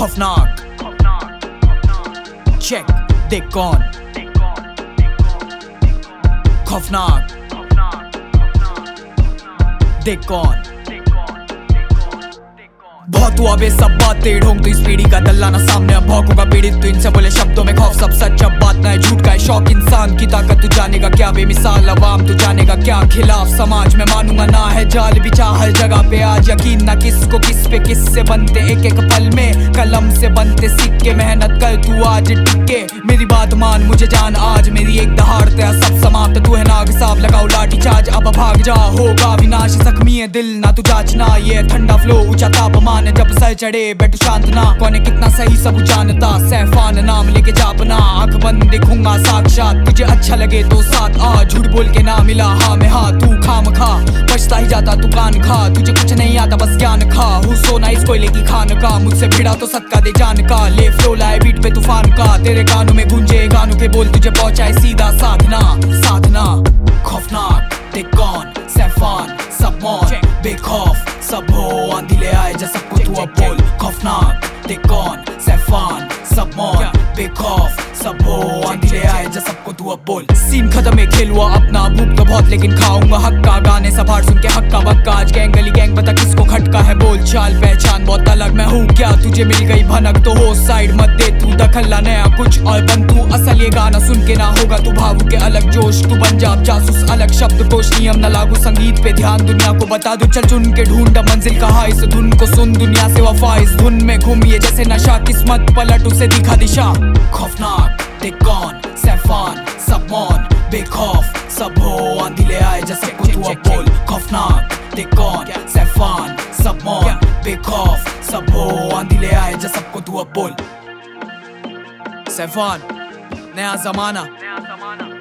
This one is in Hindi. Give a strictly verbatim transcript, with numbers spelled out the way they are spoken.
खौफनाक चेक देख कौन खौफनाक देख कौन। बहुत हुआ बे सब बातें ढोंग तो इस पीढ़ी का दल्लाना सामने अब भौंकूंगा पीड़ित तो इनसे बोले शब्दों में खौफ सब सच अब बात ना है झूठ का है शौक इंसान की ताकत तू जानेगा क्या बेमिसाल अवाम तू जानेगा क्या खिलाफ समाज में मानूंगा ना है जाल बिछा हर जगह पे आज यकीन ना किसको किस पे किस से बनते एक एक पल में कलम से बनते सिक्के मेहनत कर तू आज टिके मेरी बात मान मुझे जान आज मेरी एक दहाड़ तेरा सब समाप्त तू है नाग साहब लगाओ लाठी चार्ज अब भाग जा होगा विनाश जख्मी है दिल ना तू जांचना ये ठंडा फ्लो ऊंचा तापमान जब सर चढ़े बैठू शांत ना कौन है कितना सही सब जानता सैफान नाम लेके जापना आंख बंद देखूंगा साक्षात तुझे अच्छा लगे तो साथ आ झूठ बोल के ना मिला हाँ में हाँ तू खाम खा बचता ही जाता तू कान खा तुझे कुछ नहीं आता बस ज्ञान खा हूँ सोना इस कोयले की खान का मुझसे भिड़ा तो सदका दे जान का ले फ्लो लाए बीट पे तूफान का तेरे कानों में गूंजे गानों के बोल तुझे पहुंचाए सीधा साधना साधना खौफनाक देख कौन सैफान सब मौत बेखौफ सब हो आंधी ले आए जा सबको तू अब बोल खौफनाक देख कौन सैफान सब मौत बेखौफ सब हो आंधी ले आए जा सबको तू अब बोल सीन खत्म है खेल हुआ अपना भूख तो बहुत लेकिन खाऊंगा हक्का गाने सभार सुन के हक्का बक्का आज गैंग गली गैंग बता किसको खटका है बोल चाल पहचान बहुत अलग मैं हूँ क्या तुझे मिल गई भनक तो हो साइड मत दे तू दखल ला नया कुछ और बन तू असल ये गाना सुन के ना होगा तू भावुक के अलग जोश तू बन जा जासूस अलग शब्द कोश नियम न लागू संगीत पे ध्यान दुनिया को बता दू चल चुन के ढूंढ मंजिल कहा इस धुन को सुन दुनिया से वफा इस धुन में घूमिए जैसे नशा किस्मत पलट उसे दिखा दिशा खौफनाक देख कौन सैफान सब मौन बेखौफ सब हो आंधी ले आए जैसे को तू अब बोल खौफनाक देख कौन सैफान सब मौन बेखौफ सब हो आंधी ले आए जैसे सबको तू अब बोल सैफान नया जमाना